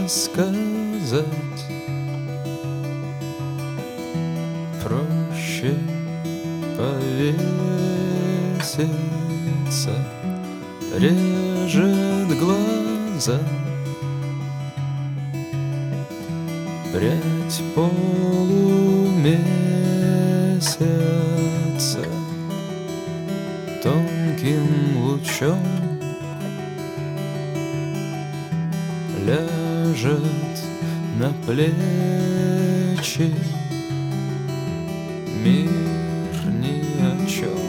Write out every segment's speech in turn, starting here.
рассказать. Проще повеситься, режет глаза. Прядь полумесяца тонким лучом ляжет на плечи. Мир ни о чем,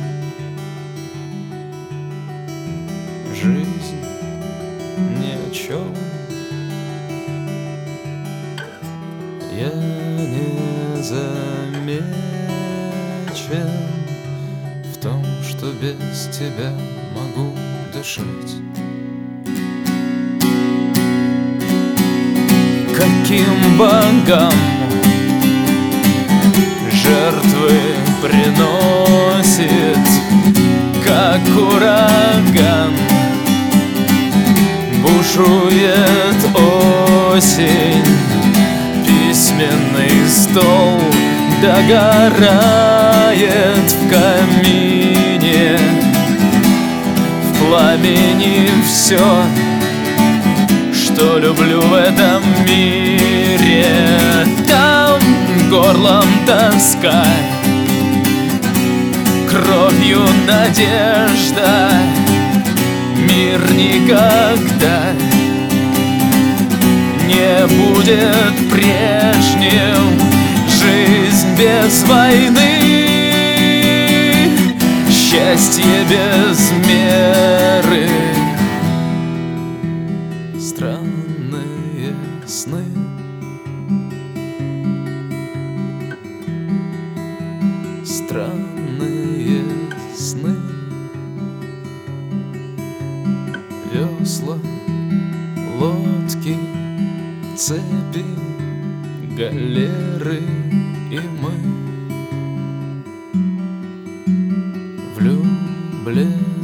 жизнь ни о чем. Я не замечен в том, что без тебя могу дышать. Каким богам жертвы приносит, как ураган бушует осень. Письменный стол догорает в камине, в пламени все, что люблю в этом мире. Там горлом тоска, кровью надежда. Мир никогда не будет прежним. Жизнь без войны, счастье без меры. Странные сны, странные сны. Весла, лодки, цепи, галеры и мы влюблены.